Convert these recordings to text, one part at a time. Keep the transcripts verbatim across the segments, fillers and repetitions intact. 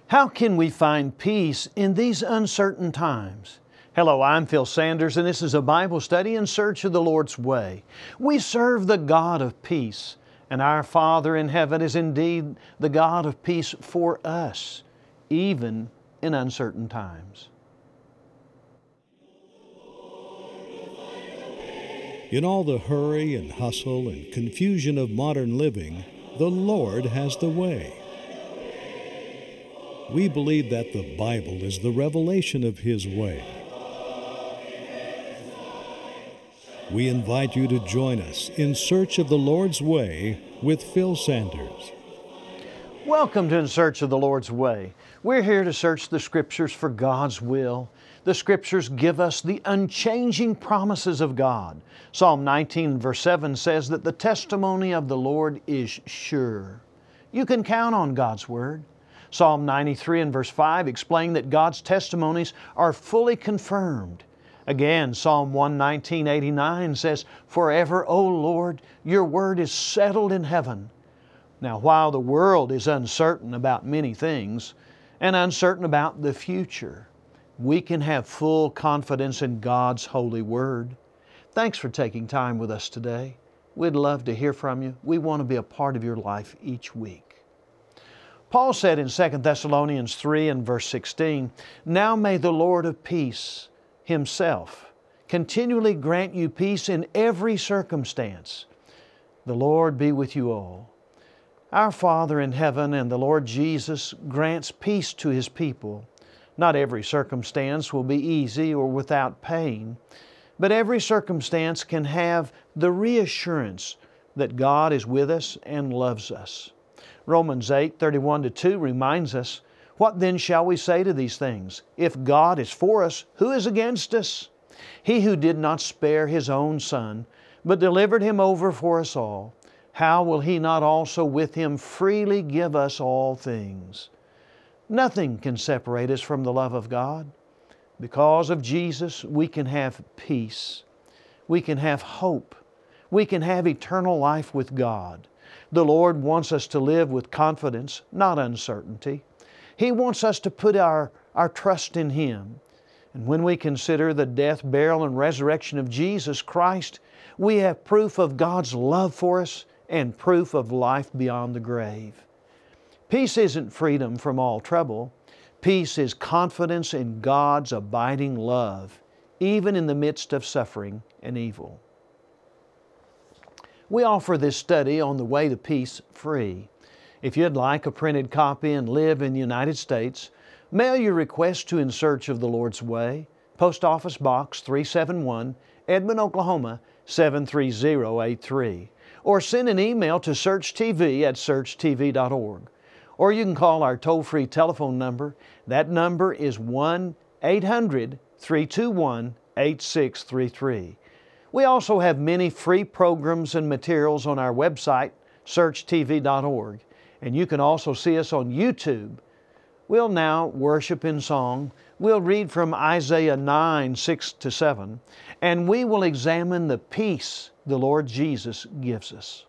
How can we find peace in these uncertain times? Hello, I'm Phil Sanders, and this is a Bible study in search of the Lord's way. We serve the God of peace, and our Father in heaven is indeed the God of peace for us, even in uncertain times. In all the hurry and hustle and confusion of modern living, the Lord has the way. We believe that the Bible is the revelation of His way. We invite you to join us in search of the Lord's way with Phil Sanders. Welcome to In Search of the Lord's Way. We're here to search the Scriptures for God's will. The Scriptures give us the unchanging promises of God. Psalm nineteen verse seven says that the testimony of the Lord is sure. You can count on God's Word. Psalm ninety-three and verse five explain that God's testimonies are fully confirmed. Again, Psalm one nineteen eighty-nine says, "Forever, O Lord, your word is settled in heaven." Now, while the world is uncertain about many things and uncertain about the future, we can have full confidence in God's holy word. Thanks for taking time with us today. We'd love to hear from you. We want to be a part of your life each week. Paul said in Second Thessalonians three and verse sixteen, "Now may the Lord of peace Himself continually grant you peace in every circumstance. The Lord be with you all." Our Father in heaven and the Lord Jesus grants peace to His people. Not every circumstance will be easy or without pain, but every circumstance can have the reassurance that God is with us and loves us. Romans eight, thirty-one to two reminds us, "What then shall we say to these things? If God is for us, who is against us? He who did not spare His own Son, but delivered Him over for us all, how will He not also with Him freely give us all things?" Nothing can separate us from the love of God. Because of Jesus, we can have peace. We can have hope. We can have eternal life with God. The Lord wants us to live with confidence, not uncertainty. He wants us to put our, our trust in Him. And when we consider the death, burial, and resurrection of Jesus Christ, we have proof of God's love for us and proof of life beyond the grave. Peace isn't freedom from all trouble. Peace is confidence in God's abiding love, even in the midst of suffering and evil. We offer this study on the way to peace free. If you'd like a printed copy and live in the United States, mail your request to In Search of the Lord's Way, Post Office Box three seventy-one, Edmond, Oklahoma seven three zero eight three, or send an email to search t v at search t v dot org. Or you can call our toll-free telephone number. That number is one eight hundred, three two one, eight six three three. We also have many free programs and materials on our website, search t v dot org, and you can also see us on YouTube. We'll now worship in song. We'll read from Isaiah nine, six to seven, and we will examine the peace the Lord Jesus gives us.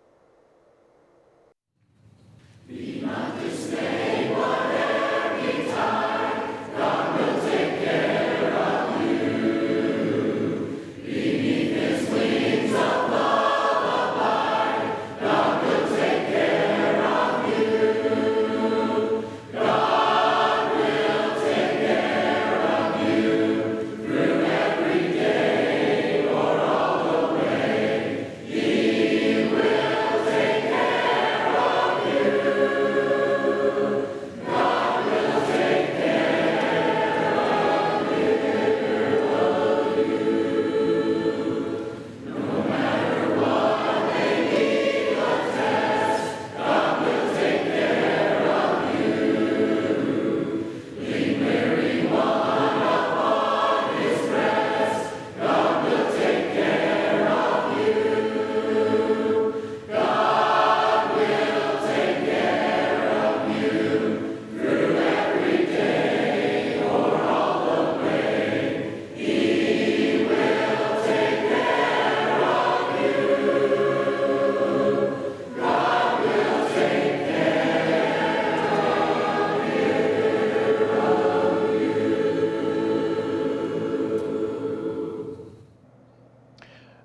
Be not dismayed, whatever betide, God will take care of you. Beneath His wings of love abide, God will take care of you. God will take care of you through every day or all the way. He will take care of you.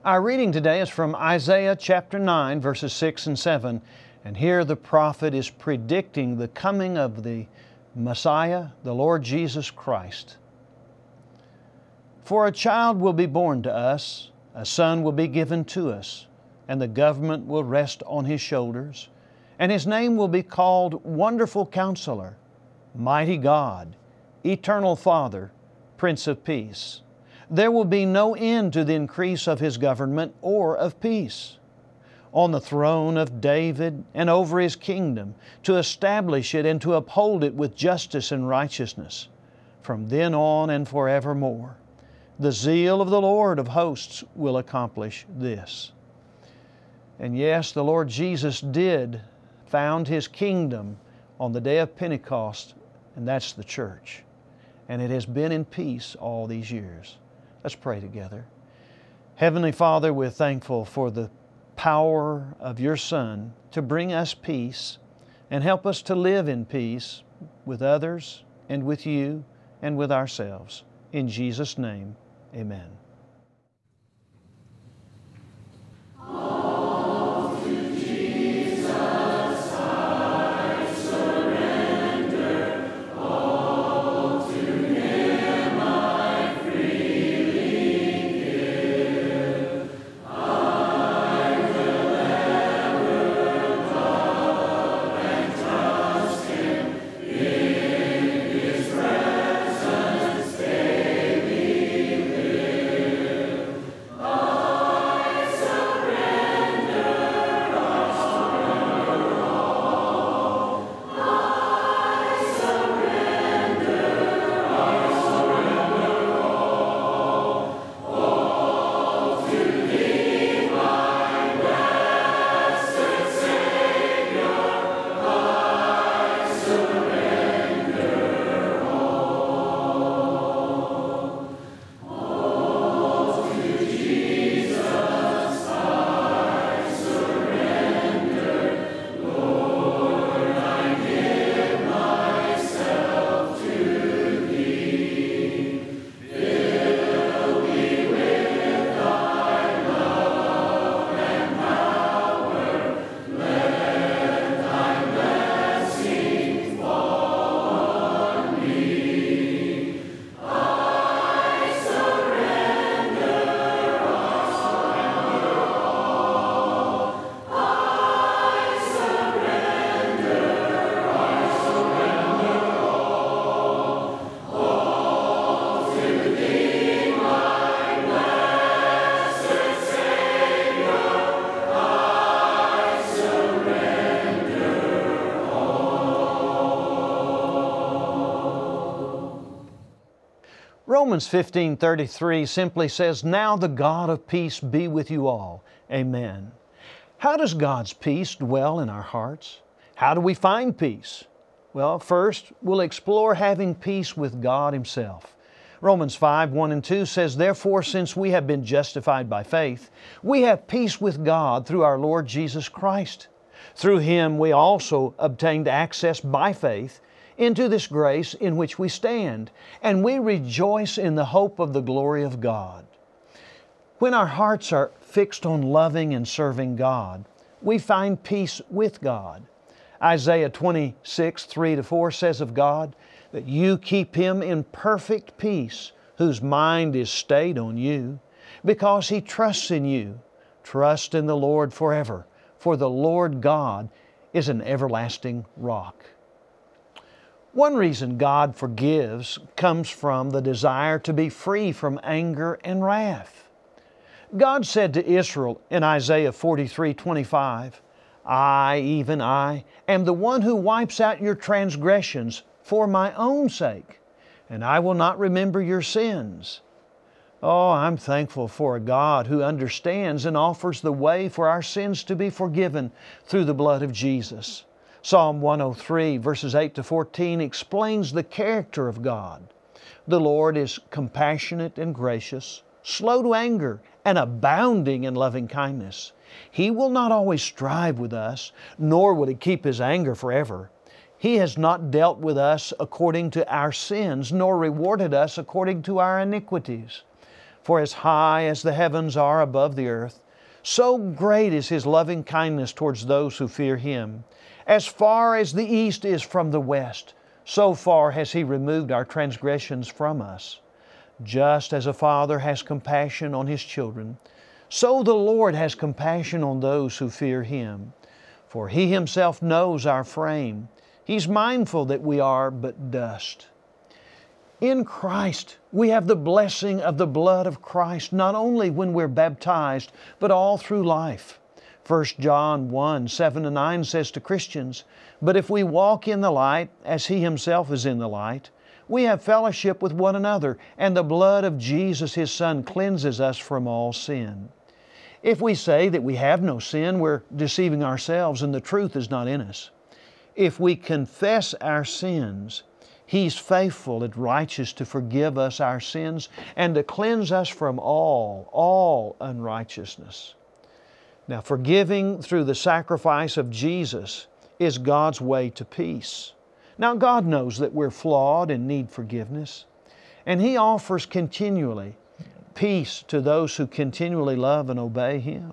Our reading today is from Isaiah chapter nine, verses six and seven. And here the prophet is predicting the coming of the Messiah, the Lord Jesus Christ. For a child will be born to us, a son will be given to us, and the government will rest on His shoulders. And His name will be called Wonderful Counselor, Mighty God, Eternal Father, Prince of Peace. There will be no end to the increase of His government or of peace. On the throne of David and over His kingdom, to establish it and to uphold it with justice and righteousness, from then on and forevermore. The zeal of the Lord of hosts will accomplish this. And yes, the Lord Jesus did found His kingdom on the day of Pentecost, and that's the church. And it has been in peace all these years. Let's pray together. Heavenly Father, we're thankful for the power of Your Son to bring us peace and help us to live in peace with others and with You and with ourselves. In Jesus' name, amen. Romans fifteen thirty-three simply says, "Now the God of peace be with you all." Amen. How does God's peace dwell in our hearts? How do we find peace? Well, first, we'll explore having peace with God Himself. Romans five, one and two says, "Therefore, since we have been justified by faith, we have peace with God through our Lord Jesus Christ. Through Him we also obtained access by faith into this grace in which we stand, and we rejoice in the hope of the glory of God." When our hearts are fixed on loving and serving God, we find peace with God. Isaiah twenty-six, three to four says of God that you keep Him in perfect peace, whose mind is stayed on You, because he trusts in You. Trust in the Lord forever, for the Lord God is an everlasting rock. One reason God forgives comes from the desire to be free from anger and wrath. God said to Israel in Isaiah forty-three, twenty-five, "I, even I, am the one who wipes out your transgressions for my own sake, and I will not remember your sins." Oh, I'm thankful for a God who understands and offers the way for our sins to be forgiven through the blood of Jesus. Psalm one oh three, verses eight to fourteen explains the character of God. The Lord is compassionate and gracious, slow to anger, and abounding in loving kindness. He will not always strive with us, nor will He keep His anger forever. He has not dealt with us according to our sins, nor rewarded us according to our iniquities. For as high as the heavens are above the earth, so great is His loving kindness towards those who fear Him. As far as the east is from the west, so far has He removed our transgressions from us. Just as a father has compassion on his children, so the Lord has compassion on those who fear Him. For He Himself knows our frame. He's mindful that we are but dust. In Christ, we have the blessing of the blood of Christ, not only when we're baptized, but all through life. First John one, seven to nine says to Christians, "But if we walk in the light, as He Himself is in the light, we have fellowship with one another, and the blood of Jesus His Son cleanses us from all sin." If we say that we have no sin, we're deceiving ourselves and the truth is not in us. If we confess our sins, He's faithful and righteous to forgive us our sins and to cleanse us from all, all unrighteousness. Now, forgiving through the sacrifice of Jesus is God's way to peace. Now, God knows that we're flawed and need forgiveness, and He offers continually peace to those who continually love and obey Him.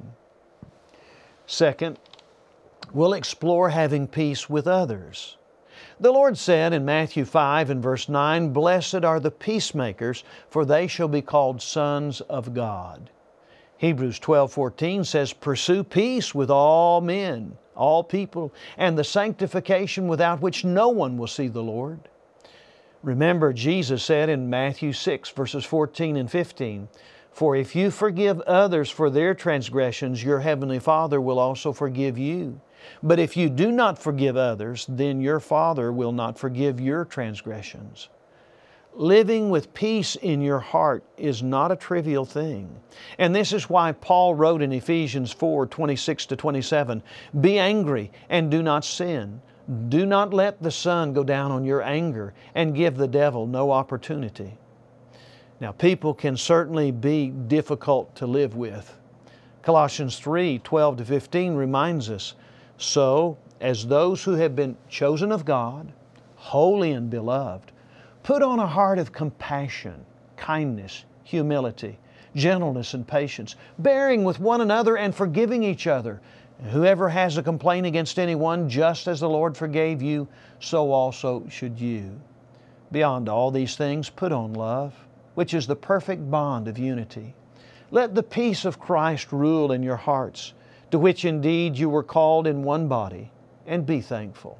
Second, we'll explore having peace with others. The Lord said in Matthew five and verse nine, "Blessed are the peacemakers, for they shall be called sons of God." Hebrews twelve fourteen says, "Pursue peace with all men, all people, and the sanctification without which no one will see the Lord." Remember, Jesus said in Matthew six verses fourteen and fifteen, "For if you forgive others for their transgressions, your heavenly Father will also forgive you. But if you do not forgive others, then your Father will not forgive your transgressions." Living with peace in your heart is not a trivial thing. And this is why Paul wrote in Ephesians four, twenty-six to twenty-seven, "Be angry and do not sin. Do not let the sun go down on your anger and give the devil no opportunity." Now, people can certainly be difficult to live with. Colossians three, twelve to fifteen reminds us, "So, as those who have been chosen of God, holy and beloved, put on a heart of compassion, kindness, humility, gentleness, and patience, bearing with one another and forgiving each other. Whoever has a complaint against anyone, just as the Lord forgave you, so also should you. Beyond all these things, put on love, which is the perfect bond of unity. Let the peace of Christ rule in your hearts, to which indeed you were called in one body, and be thankful."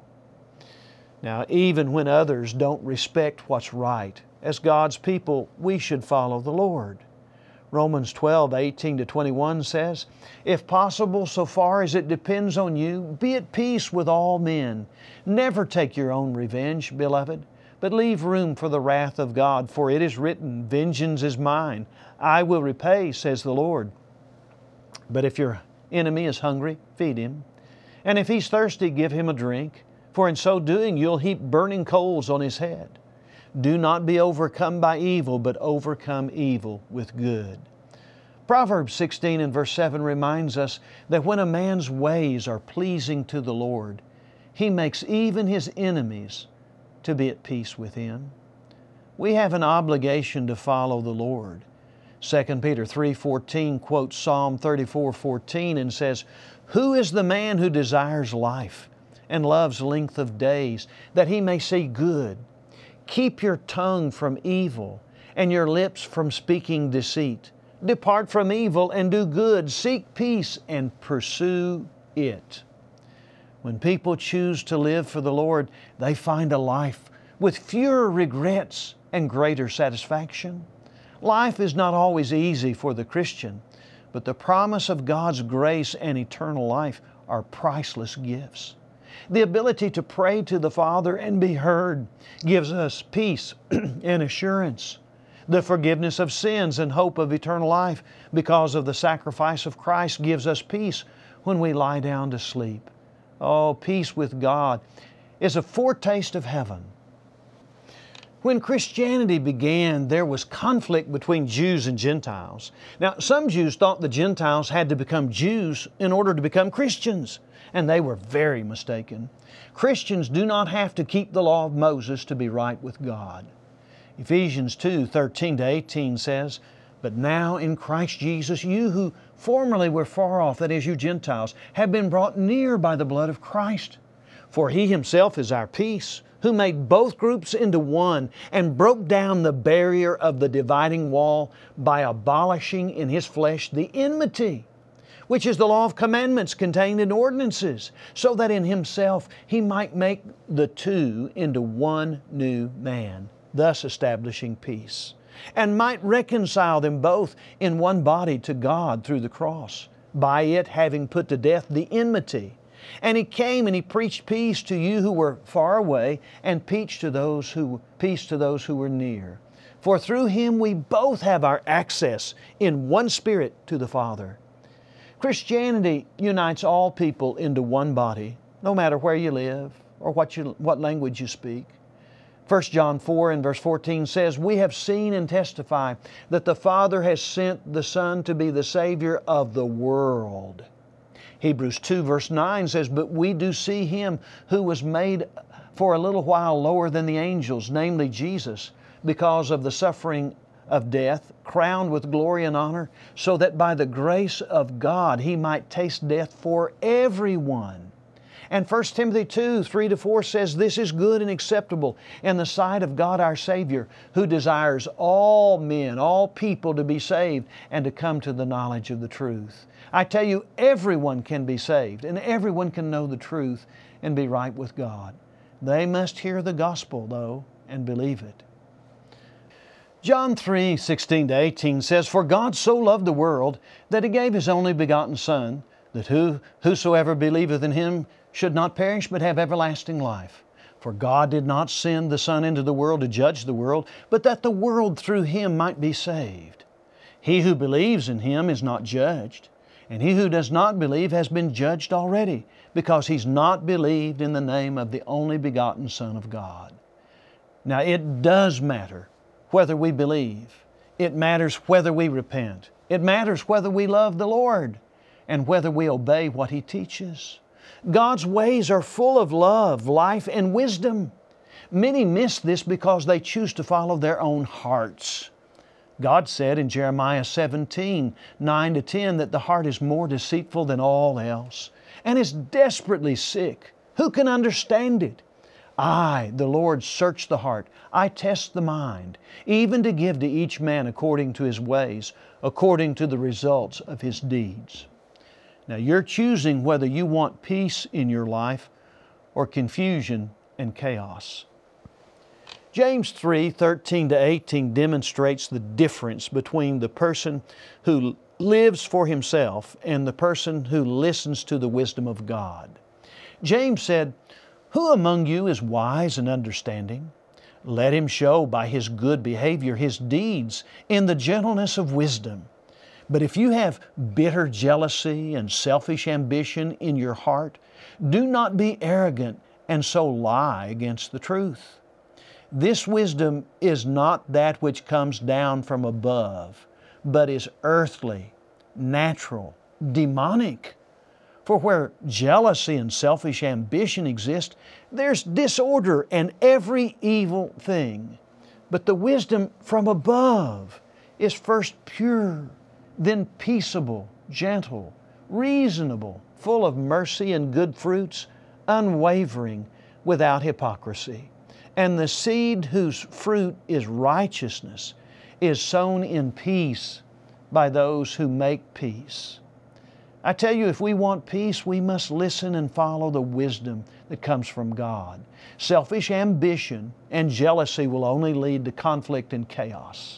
Now, even when others don't respect what's right, as God's people, we should follow the Lord. Romans twelve, eighteen to twenty-one says, "If possible, so far as it depends on you, be at peace with all men. Never take your own revenge, beloved, but leave room for the wrath of God, for it is written, 'Vengeance is mine, I will repay, says the Lord.' But if your enemy is hungry, feed him. And if he's thirsty, give him a drink, for in so doing you'll heap burning coals on his head. Do not be overcome by evil, but overcome evil with good." Proverbs sixteen and verse seven reminds us that when a man's ways are pleasing to the Lord, He makes even his enemies to be at peace with him. We have an obligation to follow the Lord. Second Peter three fourteen quotes Psalm thirty-four fourteen and says, "Who is the man who desires life and loves length of days, that he may see good? Keep your tongue from evil and your lips from speaking deceit. Depart from evil and do good. Seek peace and pursue it." When people choose to live for the Lord, they find a life with fewer regrets and greater satisfaction. Life is not always easy for the Christian, but the promise of God's grace and eternal life are priceless gifts. The ability to pray to the Father and be heard gives us peace and assurance. The forgiveness of sins and hope of eternal life because of the sacrifice of Christ gives us peace when we lie down to sleep. Oh, peace with God is a foretaste of heaven. When Christianity began, there was conflict between Jews and Gentiles. Now, some Jews thought the Gentiles had to become Jews in order to become Christians, and they were very mistaken. Christians do not have to keep the law of Moses to be right with God. Ephesians two, thirteen to eighteen says, But now in Christ Jesus, you who formerly were far off, that is, you Gentiles, have been brought near by the blood of Christ. For He Himself is our peace, who made both groups into one and broke down the barrier of the dividing wall by abolishing in His flesh the enmity, which is the law of commandments contained in ordinances, so that in Himself He might make the two into one new man, thus establishing peace, and might reconcile them both in one body to God through the cross, by it having put to death the enmity. And He came and He preached peace to you who were far away, and peace to those who, peace to those who were near. For through Him we both have our access in one Spirit to the Father. Christianity unites all people into one body, no matter where you live or what, you, what language you speak. First John four and verse fourteen says, "We have seen and testify that the Father has sent the Son to be the Savior of the world." Hebrews two verse nine says, "But we do see Him who was made for a little while lower than the angels, namely Jesus, because of the suffering of death, crowned with glory and honor, so that by the grace of God He might taste death for everyone." And First Timothy two, three to four says, "This is good and acceptable in the sight of God our Savior, who desires all men, all people to be saved and to come to the knowledge of the truth." I tell you, everyone can be saved and everyone can know the truth and be right with God. They must hear the gospel, though, and believe it. John three, sixteen to eighteen says, "For God so loved the world that He gave His only begotten Son, that who, whosoever believeth in Him should not perish but have everlasting life. For God did not send the Son into the world to judge the world, but that the world through Him might be saved. He who believes in Him is not judged, and he who does not believe has been judged already, because he's not believed in the name of the only begotten Son of God." Now it does matter whether we believe. It matters whether we repent. It matters whether we love the Lord and whether we obey what He teaches. God's ways are full of love, life, and wisdom. Many miss this because they choose to follow their own hearts. God said in Jeremiah seventeen, nine to ten, that the heart is more deceitful than all else and is desperately sick. Who can understand it? I, the Lord, search the heart. I test the mind, even to give to each man according to his ways, according to the results of his deeds. Now you're choosing whether you want peace in your life or confusion and chaos. James three, thirteen to eighteen demonstrates the difference between the person who lives for himself and the person who listens to the wisdom of God. James said, "Who among you is wise and understanding? Let him show by his good behavior his deeds in the gentleness of wisdom. But if you have bitter jealousy and selfish ambition in your heart, do not be arrogant and so lie against the truth. This wisdom is not that which comes down from above, but is earthly, natural, demonic. For where jealousy and selfish ambition exist, there's disorder and every evil thing. But the wisdom from above is first pure, then peaceable, gentle, reasonable, full of mercy and good fruits, unwavering, without hypocrisy. And the seed whose fruit is righteousness is sown in peace by those who make peace." I tell you, if we want peace, we must listen and follow the wisdom that comes from God. Selfish ambition and jealousy will only lead to conflict and chaos.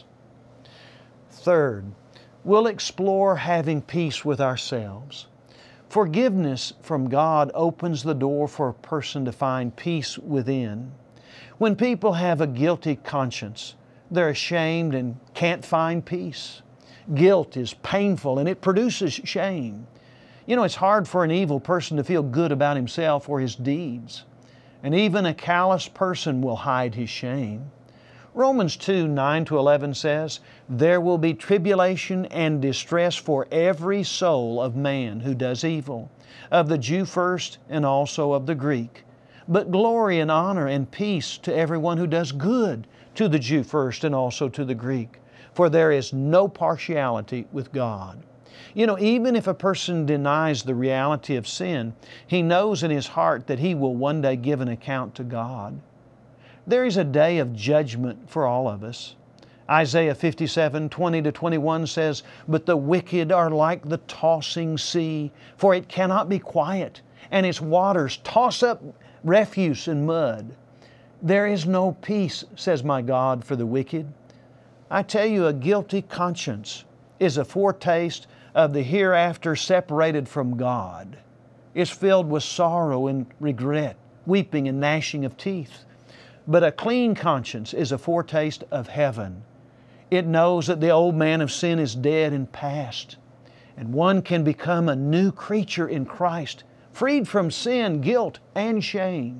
Third, we'll explore having peace with ourselves. Forgiveness from God opens the door for a person to find peace within. When people have a guilty conscience, they're ashamed and can't find peace. Guilt is painful and it produces shame. You know, it's hard for an evil person to feel good about himself or his deeds. And even a callous person will hide his shame. Romans two, nine to eleven says, "There will be tribulation and distress for every soul of man who does evil, of the Jew first and also of the Greek. But glory and honor and peace to everyone who does good, to the Jew first and also to the Greek. for there is no partiality with God. You know, even if a person denies the reality of sin, he knows in his heart that he will one day give an account to God. There is a day of judgment for all of us. Isaiah fifty-seven, twenty to twenty-one says, "But the wicked are like the tossing sea, for it cannot be quiet, and its waters toss up refuse and mud. There is no peace, says my God, for the wicked." I tell you, a guilty conscience is a foretaste of the hereafter separated from God. It's filled with sorrow and regret, weeping and gnashing of teeth. But a clean conscience is a foretaste of heaven. It knows that the old man of sin is dead and past, and one can become a new creature in Christ, freed from sin, guilt, and shame.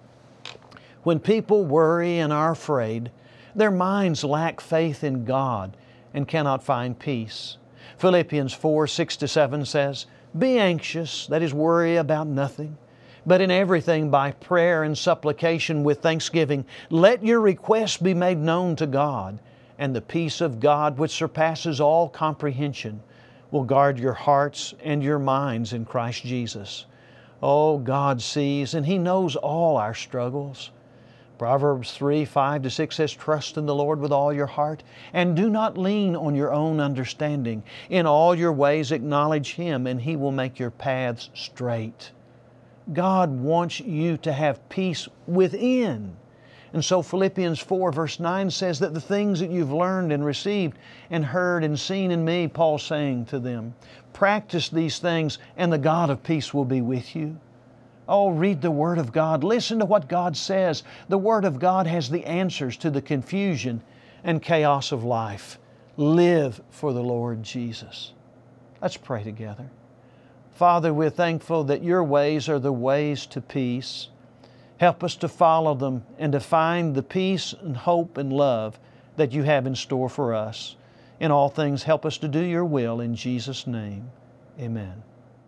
When people worry and are afraid, their minds lack faith in God and cannot find peace. Philippians four, six to seven says, "Be anxious," that is, worry about nothing, "but in everything by prayer and supplication with thanksgiving, let your requests be made known to God, and the peace of God, which surpasses all comprehension, will guard your hearts and your minds in Christ Jesus." Oh, God sees and He knows all our struggles. Proverbs three, five to six says, "Trust in the Lord with all your heart, and do not lean on your own understanding. In all your ways acknowledge Him, and He will make your paths straight." God wants you to have peace within. And so Philippians four verse nine says that the things that you've learned and received and heard and seen in me, Paul's saying to them, practice these things and the God of peace will be with you. Oh, read the Word of God. Listen to what God says. The Word of God has the answers to the confusion and chaos of life. Live for the Lord Jesus. Let's pray together. Father, we're thankful that Your ways are the ways to peace. Help us to follow them and to find the peace and hope and love that You have in store for us. In all things, help us to do Your will in Jesus' name. Amen.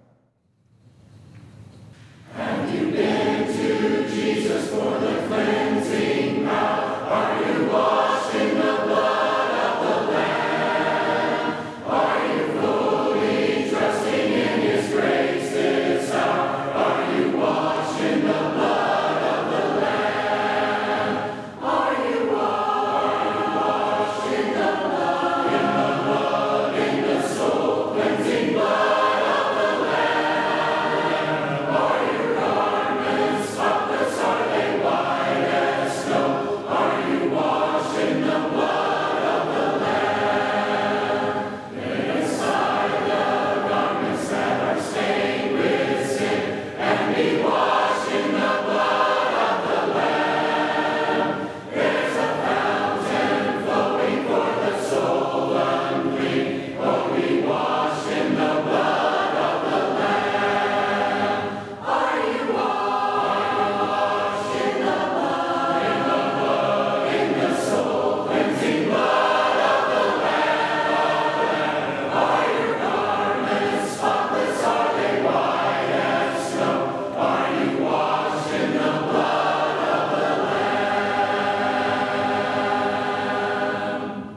Have you been to Jesus for the cleansing bath? Are you washed in the blood of the Lamb? Are you fully trusting in His grace this hour? Are you washed in the blood of the Lamb? Are you washed in the blood, in the blood, in the soul cleansing blood of the Lamb? Are your garments spotless? Are they white as snow? Are you washed in the blood of the Lamb? Lay aside the garments that are stained with sin, and be washed in the blood of the Lamb. There's a fountain flowing for the soul unclean. Oh, be washed in the blood of the Lamb. Are you washed in the blood, in the blood, in the soul cleansing blood of the Lamb? Are your garments spotless? Are they white as snow? Are you washed in the blood of the Lamb?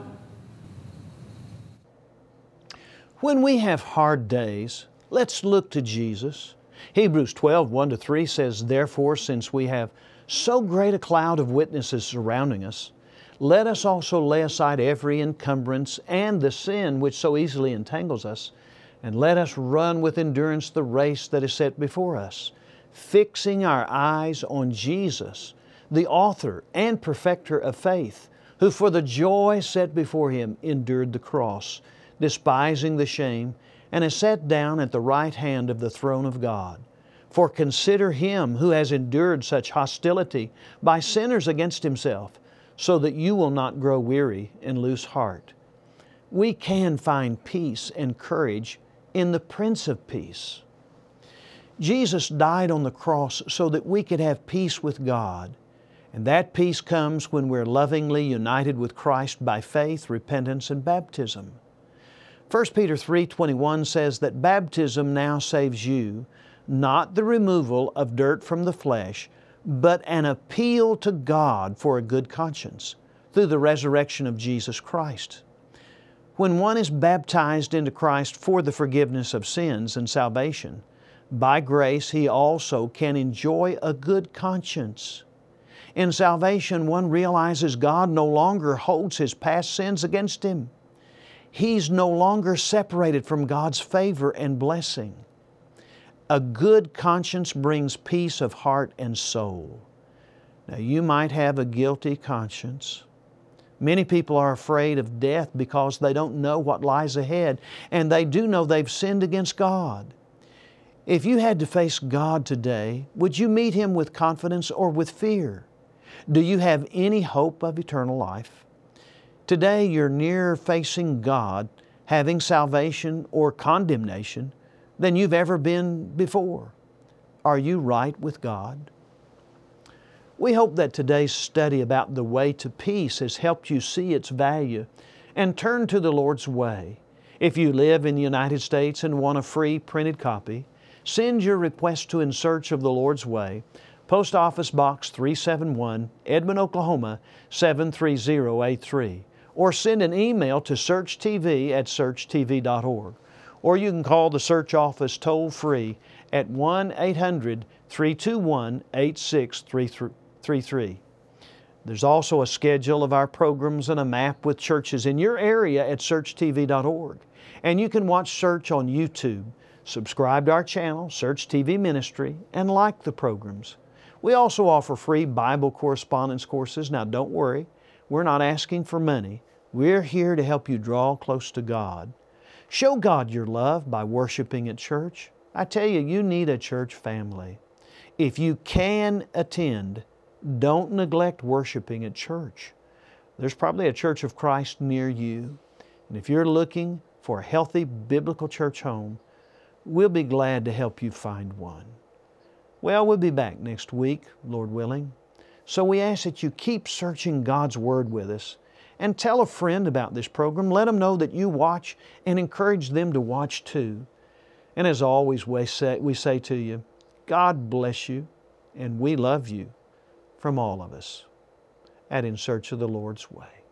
When we have hard days, let's look to Jesus. Hebrews twelve, one to three says, "Therefore, since we have so great a cloud of witnesses surrounding us, let us also lay aside every encumbrance and the sin which so easily entangles us, and let us run with endurance the race that is set before us, fixing our eyes on Jesus, the author and perfecter of faith, who for the joy set before Him endured the cross, despising the shame, and is set down at the right hand of the throne of God. For consider Him who has endured such hostility by sinners against Himself, so that you will not grow weary and lose heart." We can find peace and courage in the Prince of Peace. Jesus died on the cross so that we could have peace with God. And that peace comes when we're lovingly united with Christ by faith, repentance, and baptism. First Peter three twenty-one says that baptism now saves you, not the removal of dirt from the flesh, but an appeal to God for a good conscience through the resurrection of Jesus Christ. When one is baptized into Christ for the forgiveness of sins and salvation, by grace he also can enjoy a good conscience. In salvation, one realizes God no longer holds his past sins against him. He's no longer separated from God's favor and blessing. A good conscience brings peace of heart and soul. Now, you might have a guilty conscience. Many people are afraid of death because they don't know what lies ahead, and they do know they've sinned against God. If you had to face God today, would you meet Him with confidence or with fear? Do you have any hope of eternal life? Today you're nearer facing God, having salvation or condemnation, than you've ever been before. Are you right with God? We hope that today's study about the way to peace has helped you see its value and turn to the Lord's way. If you live in the United States and want a free printed copy, send your request to In Search of the Lord's Way, Post Office Box three seventy-one, Edmond, Oklahoma seven three zero eight three, or send an email to search t v at search t v dot org. Or you can call the Search Office toll-free at one eight hundred, three two one, eight six three three. There's also a schedule of our programs and a map with churches in your area at search t v dot org. And you can watch Search on YouTube. Subscribe to our channel, Search T V Ministry, and like the programs. We also offer free Bible correspondence courses. Now don't worry, we're not asking for money. We're here to help you draw close to God. Show God your love by worshiping at church. I tell you, you need a church family. If you can attend, don't neglect worshiping at church. There's probably a Church of Christ near you. And if you're looking for a healthy biblical church home, we'll be glad to help you find one. Well, we'll be back next week, Lord willing. So we ask that you keep searching God's Word with us and tell a friend about this program. Let them know that you watch and encourage them to watch too. And as always, we say, we say to you, God bless you and we love you from all of us at In Search of the Lord's Way.